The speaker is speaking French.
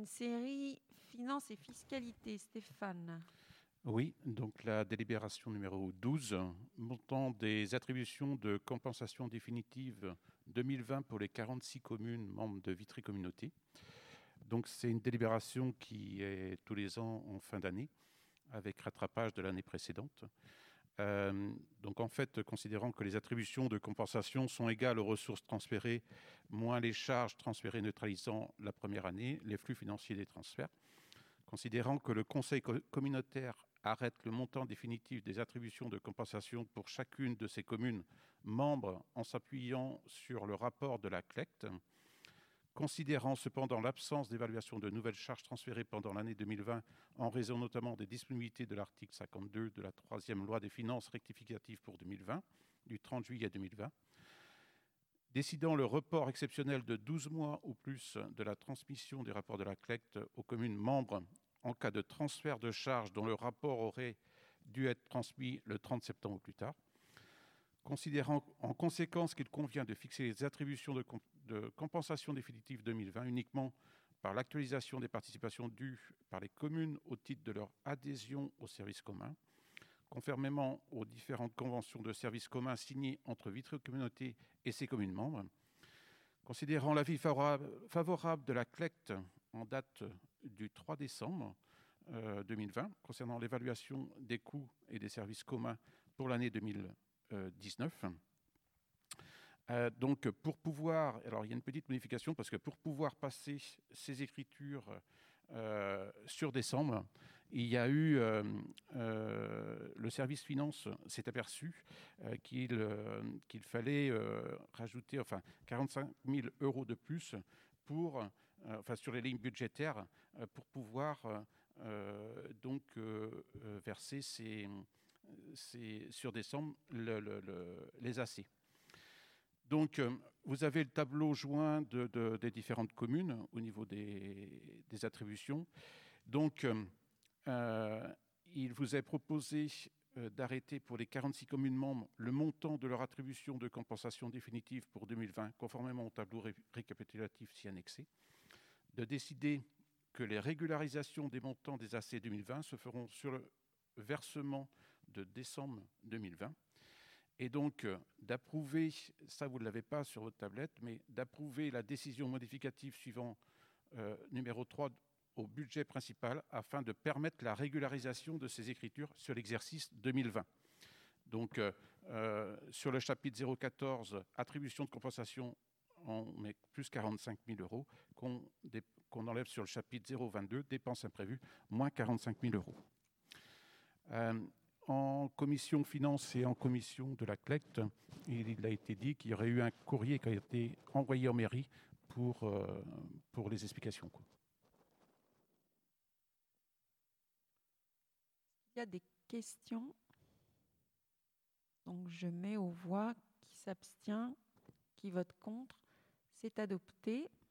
une série Finances et fiscalité. Stéphane. Oui, donc la délibération numéro 12, montant des attributions de compensation définitive 2020 pour les 46 communes membres de Vitry Communauté. Donc c'est une délibération qui est tous les ans en fin d'année, avec rattrapage de l'année précédente. Donc en fait, considérant que les attributions de compensation sont égales aux ressources transférées, moins les charges transférées neutralisant la première année, les flux financiers des transferts, considérant que le Conseil communautaire arrête le montant définitif des attributions de compensation pour chacune de ces communes membres en s'appuyant sur le rapport de la CLECT, considérant cependant l'absence d'évaluation de nouvelles charges transférées pendant l'année 2020 en raison notamment des disponibilités de l'article 52 de la 3e loi des finances rectificative pour 2020, du 30 juillet 2020, décidant le report exceptionnel de 12 mois ou plus de la transmission des rapports de la CLECT aux communes membres en cas de transfert de charges dont le rapport aurait dû être transmis le 30 septembre ou plus tard, considérant en conséquence qu'il convient de fixer les attributions de compensation définitive 2020 uniquement par l'actualisation des participations dues par les communes au titre de leur adhésion au service commun, conformément aux différentes conventions de services communs signées entre Vitry Communauté et ses communes membres, considérant l'avis favorable de la CLECT en date du 3 décembre 2020 concernant l'évaluation des coûts et des services communs pour l'année 2019. Donc pour pouvoir, alors il y a une petite modification parce que pour pouvoir passer ces écritures sur décembre, il y a eu le service finance s'est aperçu qu'il fallait rajouter 45 000 € de plus pour sur les lignes budgétaires pour pouvoir verser sur décembre les AC. Donc, vous avez le tableau joint des différentes communes au niveau des attributions. Donc, il vous est proposé d'arrêter pour les 46 communes membres le montant de leur attribution de compensation définitive pour 2020, conformément au tableau récapitulatif ci annexé, de décider que les régularisations des montants des AC 2020 se feront sur le versement de décembre 2020. Et donc, d'approuver, ça vous ne l'avez pas sur votre tablette, mais d'approuver la décision modificative suivant numéro 3 au budget principal afin de permettre la régularisation de ces écritures sur l'exercice 2020. Donc, sur le chapitre 014, attribution de compensation, on met plus 45 000 € qu'on enlève sur le chapitre 022, dépenses imprévues, moins 45 000 €. En commission finance et en commission de la CLECT, il a été dit qu'il y aurait eu un courrier qui a été envoyé en mairie pour les explications. Il y a des questions. Donc je mets aux voix qui s'abstient, qui vote contre. C'est adopté.